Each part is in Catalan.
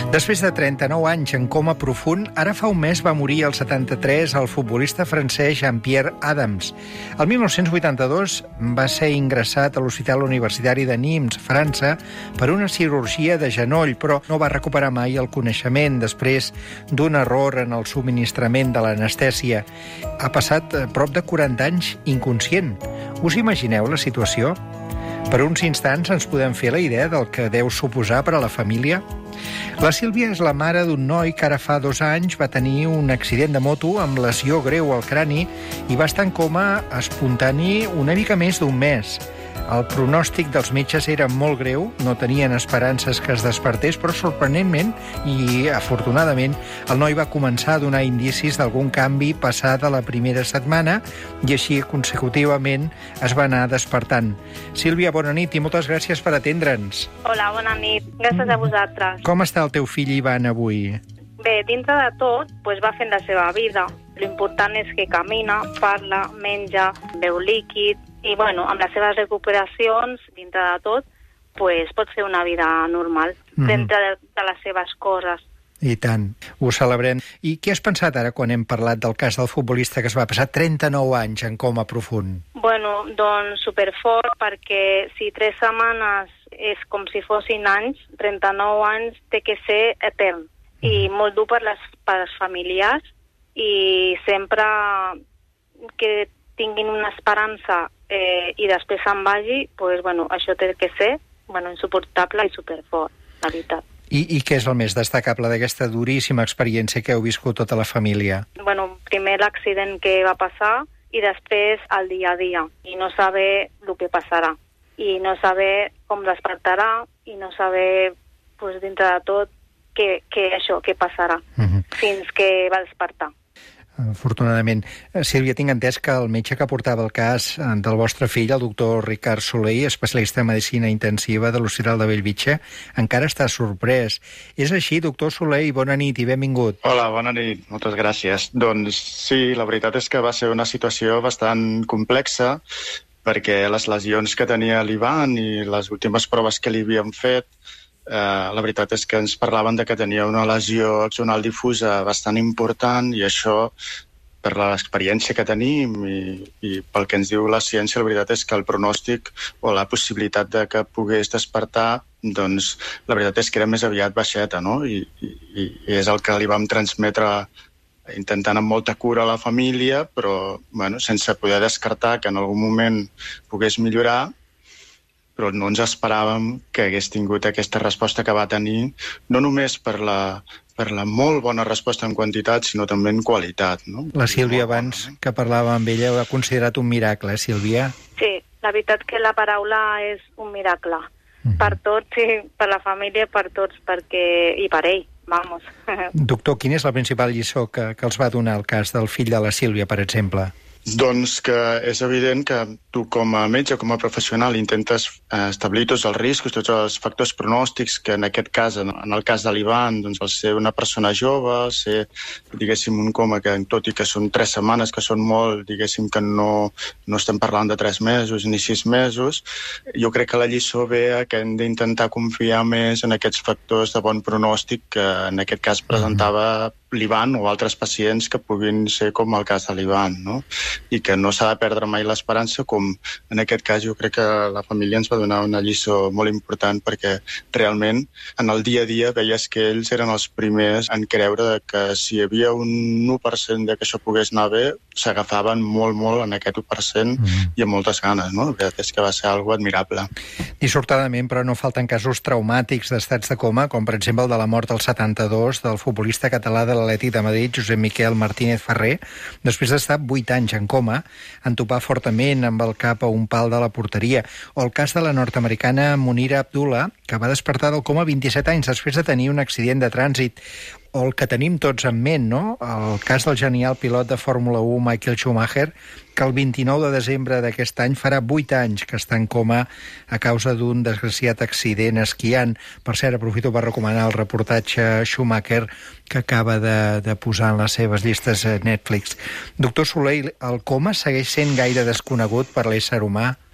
Després de 39 anys en coma profund, ara fa un mes va morir als 73 el futbolista francès Jean-Pierre Adams. El 1982 va ser ingressat a l'Hospital Universitari de Nimes, França, per una cirurgia de genoll, però no va recuperar mai el coneixement després d'un error en el subministrament de l'anestèsia. Ha passat prop de 40 anys inconscient. Us imagineu la situació? Per uns instants ens podem fer la idea del que deu suposar per a la família. La Sílvia és la mare d'un noi que ara fa 2 anys va tenir un accident de moto amb lesió greu al crani i va estar en coma espontani una mica més d'1 mes. El pronòstic dels metges era molt greu, no tenien esperances que es despertés, però sorprenentment i afortunadament el noi va començar a donar indicis d'algun canvi passada la primera setmana i així consecutivament es va anar despertant. Sílvia, bona nit i moltes gràcies per atendre'ns. Hola, bona nit. Gràcies a vosaltres. Com està el teu fill Ivan avui? Bé, dintre de tot, va fent la seva vida. L'important és que camina, parla, menja, beu líquid i, amb les seves recuperacions, dintre de tot, pot fer una vida normal, dintre de les seves coses. I tant, ho celebrem. I què has pensat ara quan hem parlat del cas del futbolista que es va passar 39 anys en coma profund? Doncs superfort, perquè si 3 setmanes és com si fossin anys, 39 anys té que ser etern. I molt dur per les familiars i sempre que tinguin una esperança i després se'n vagi, això té que ser insuportable i superfort, la veritat. I què és el més destacable d'aquesta duríssima experiència que heu viscut tota la família? Primer l'accident que va passar i després el dia a dia. I no saber el que passarà. I no saber com despertarà i no saber, dintre de tot, què passarà fins que va despertar. Afortunadament. Sílvia, tinc entès que el metge que portava el cas del vostre fill, el doctor Ricard Soler, especialista en medicina intensiva de l'Hospital de Bellvitge, encara està sorprès. És així, doctor Soler, i bona nit i benvingut. Hola, bona nit, moltes gràcies. Doncs sí, la veritat és que va ser una situació bastant complexa perquè les lesions que tenia l'Ivan i les últimes proves que li havíem fet, la veritat és que ens parlaven de que tenia una lesió axonal difusa bastant important i això, per l'experiència que tenim i pel que ens diu la ciència, la veritat és que el pronòstic o la possibilitat de que pogués despertar, doncs la veritat és que era més aviat baixeta, no? I és el que li vam transmetre intentant amb molta cura a la família, però sense poder descartar que en algun moment pogués millorar, però no ens esperàvem que hagués tingut aquesta resposta que va tenir, no només per la molt bona resposta en quantitat, sinó també en qualitat. No? La Sílvia, abans que parlàvem amb ella, ho ha considerat un miracle, Sílvia? Sí, la veritat que la paraula és un miracle. Per tots, i per la família, per tots, i per ell, vamos. Doctor, quina és la principal lliçó que els va donar el cas del fill de la Sílvia, per exemple? Doncs que és evident que tu com a metge, com a professional, intentes establir tots els riscos, tots els factors pronòstics, que en aquest cas, en el cas de l'Ivan, doncs al ser una persona jove, ser, diguéssim, un coma que tot i que són 3 setmanes, que són molt, diguéssim que no estem parlant de 3 mesos ni 6 mesos, jo crec que la lliçó ve a que hem d'intentar confiar més en aquests factors de bon pronòstic que en aquest cas presentava l'Ivan o altres pacients que puguin ser com el cas de l'Ivan, no? I que no s'ha de perdre mai l'esperança, com en aquest cas jo crec que la família ens va donar una lliçó molt important perquè realment en el dia a dia veies que ells eren els primers en creure que si hi havia un 1% de que això pogués anar bé, s'agafaven molt en aquest 1% i amb moltes ganes, no? La veritat és que va ser algo admirable. Dissortadament, però no falten casos traumàtics d'estats de coma, com per exemple el de la mort al 72 del futbolista català de l'Atlètic de Madrid, Josep Miquel Martínez Ferrer, després d'estar 8 anys en coma, en topar fortament amb el cap a un pal de la porteria, o el cas de la nord-americana Munira Abdullah, que va despertar del coma 27 anys després de tenir un accident de trànsit, o el que tenim tots en ment, no? El cas del genial pilot de Fórmula 1 Michael Schumacher, que el 29 de desembre d'aquest any farà 8 anys que està en coma a causa d'un desgraciat accident esquiant. Per cert, aprofito per recomanar el reportatge Schumacher que acaba de posar en les seves llistes a Netflix. Doctor Soler, el coma segueix sent gaire desconegut per l'ésser humà?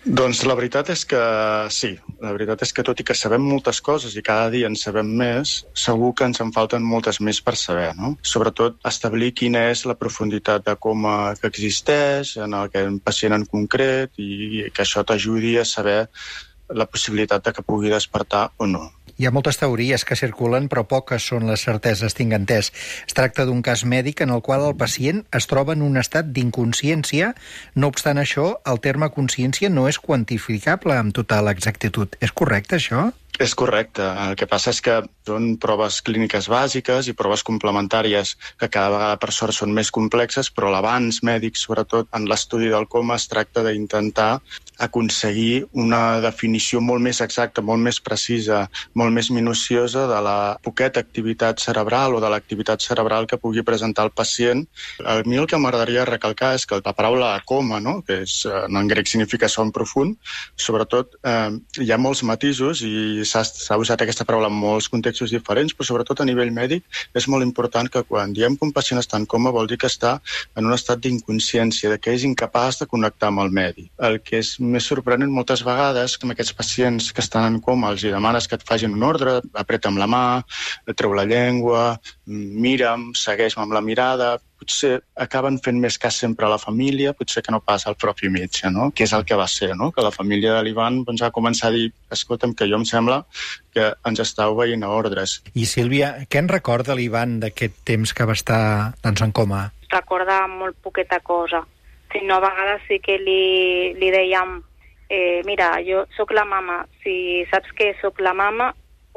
Doncs la veritat és que sí. La veritat és que tot i que sabem moltes coses i cada dia en sabem més, segur que ens en falten moltes més per saber, no? Sobretot establir quina és la profunditat de coma que existeix en un pacient en concret i que això t'ajudi a saber la possibilitat de que pugui despertar o no. Hi ha moltes teories que circulen, però poques són les certeses, tinc entès. Es tracta d'un cas mèdic en el qual el pacient es troba en un estat d'inconsciència. No obstant això, el terme consciència no és quantificable amb total exactitud. És correcte, això? És correcte. El que passa és que són proves clíniques bàsiques i proves complementàries que cada vegada, per sort, són més complexes, però l'avanç mèdic, sobretot en l'estudi del coma, es tracta d'intentar aconseguir una definició molt més exacta, molt més precisa, molt més minuciosa de la poqueta activitat cerebral o de l'activitat cerebral que pugui presentar el pacient. A mi el que m'agradaria recalcar és que la paraula coma, no? Que en grec significa son profund, sobretot hi ha molts matisos i s'ha usat aquesta paraula en molts contextos diferents, però sobretot a nivell mèdic és molt important que quan diem que un pacient està en coma vol dir que està en un estat d'inconsciència, que és incapaç de connectar amb el medi. El que és més sorprenent moltes vegades que amb aquests pacients que estan en coma els hi demanes que et facin un ordre, apreta'm la mà, treu la llengua, mira'm, segueix-me amb la mirada. Potser acaben fent més cas sempre a la família, potser que no pas al propi metge, no? Que és el que va ser, no? Que la família de l'Ivan va començar a dir, escolta'm, que jo em sembla que ens està obeint a ordres. I Sílvia, què en recorda l'Ivan d'aquest temps que va estar en coma? Recorda molt poqueta cosa. A vegades sí que li dèiem mira, jo sóc la mama, si saps que sóc la mama,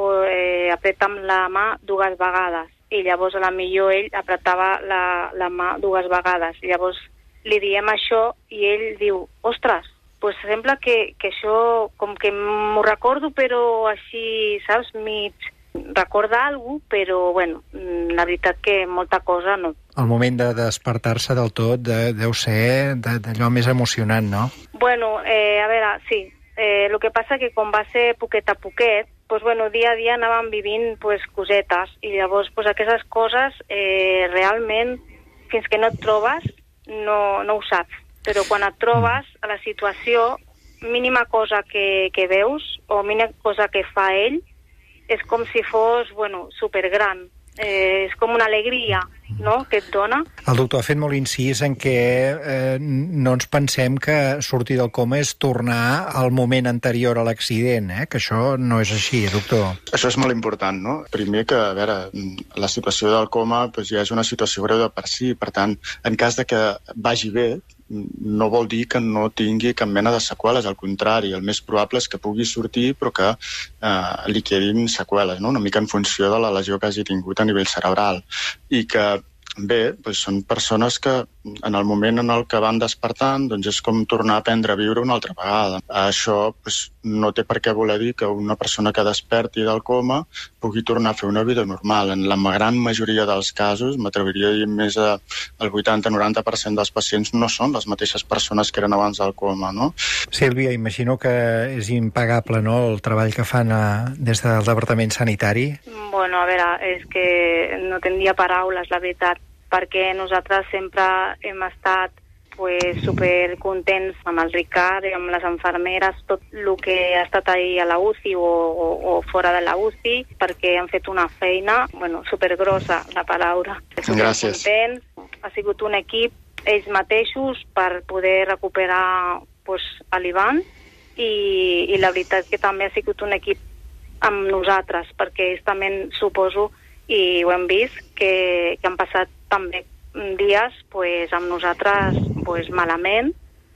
apreta'm la mà 2 vegades. I llavors a la millor ell apretava la mà 2 vegades. Llavors li diem això i ell diu, ostres, pues sembla que això com que m'ho recordo però així, saps, mig recorda alguna cosa, però bueno, la veritat que molta cosa no. El moment de despertar-se del tot deu ser d'allò més emocionant, no? Bueno, a veure, sí. El que passa que com va ser poquet a poquet, pues, bueno, dia a dia anàvem vivint pues, cosetes i llavors pues, aquestes coses realment fins que no et trobes no ho saps. Però quan et trobes a la situació, mínima cosa que veus o mínima cosa que fa ell és com si fos, bueno, supergran. És com una alegria, no?, que et dona. El doctor ha fet molt incís en que no ens pensem que sortir del coma és tornar al moment anterior a l'accident, que això no és així, doctor. Això és molt important, no? Primer que, a veure, la situació del coma doncs, ja és una situació greu de per si, per tant, en cas de que vagi bé, no vol dir que no tingui cap mena de seqüeles, al contrari, el més probable és que pugui sortir però que li quedin seqüeles, no? Una mica en funció de la lesió que hagi tingut a nivell cerebral. I que, bé, doncs són persones que en el moment en el que van despertant doncs és com tornar a aprendre a viure una altra vegada. Això doncs, no té per què voler dir que una persona que desperti del coma pugui tornar a fer una vida normal. En la gran majoria dels casos, m'atreviria a dir més del 80-90% dels pacients no són les mateixes persones que eren abans del coma, no? Sílvia, imagino que és impagable, no?, el treball que fan des del Departament Sanitari. Bueno, a veure, és que no tindria paraules, la veritat, perquè nosaltres sempre hem estat super contents amb el Ricard i amb les infermeres, tot el que ha estat ahí a la UCI o fora de la UCI, perquè han fet una feina, bueno, supergrossa, la paraula. Gràcies. Contents. Ha sigut un equip ells mateixos per poder recuperar a l'Ivan i la veritat que també ha sigut un equip amb nosaltres, perquè ells també suposo, i ho hem vist, que han passat també dies amb nosaltres malament,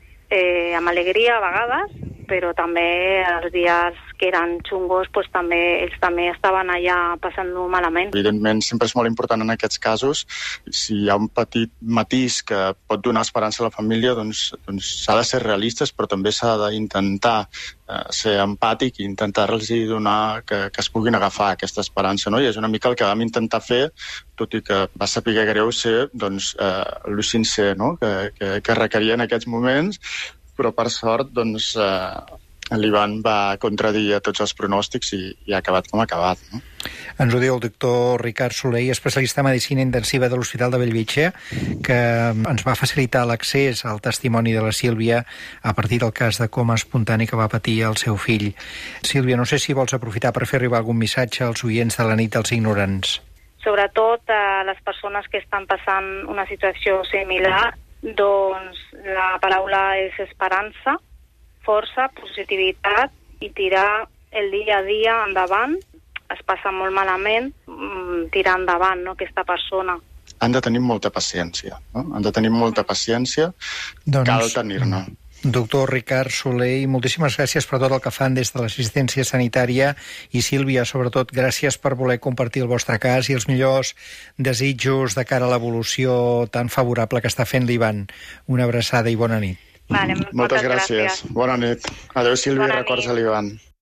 amb alegria a vegades, però també els dies que eren xungos també ells també estaven allà passant-ho malament. Evidentment, sempre és molt important en aquests casos, si hi ha un petit matís que pot donar esperança a la família, doncs s'ha de ser realistes, però també s'ha d'intentar ser empàtic i intentar-los donar que es puguin agafar aquesta esperança, no? I és una mica el que vam intentar fer, tot i que va saber greu ser lo sincer, no?, que requeria en aquests moments, però per sort l'Ivan va contradir a tots els pronòstics i ha acabat com ha acabat, no? Ens ho diu el doctor Ricard Soler, especialista en medicina intensiva de l'Hospital de Bellvitge, que ens va facilitar l'accés al testimoni de la Sílvia a partir del cas de coma espontani que va patir el seu fill. Sílvia, no sé si vols aprofitar per fer arribar algun missatge als oients de la nit dels ignorants. Sobretot a les persones que estan passant una situació similar, doncs la paraula és esperança, força, positivitat i tirar el dia a dia endavant. Es passa molt malament, tirar endavant, no, aquesta persona. Han de tenir molta paciència, no? Han de tenir molta paciència, cal tenir-ne. Doctor Ricard Soler, i moltíssimes gràcies per tot el que fan des de l'assistència sanitària, i Sílvia, sobretot, gràcies per voler compartir el vostre cas i els millors desitjos de cara a l'evolució tan favorable que està fent l'Ivan. Una abraçada i bona nit. Vale, moltes gràcies. Bona nit. Adéu, Sílvia, records a l'Ivan.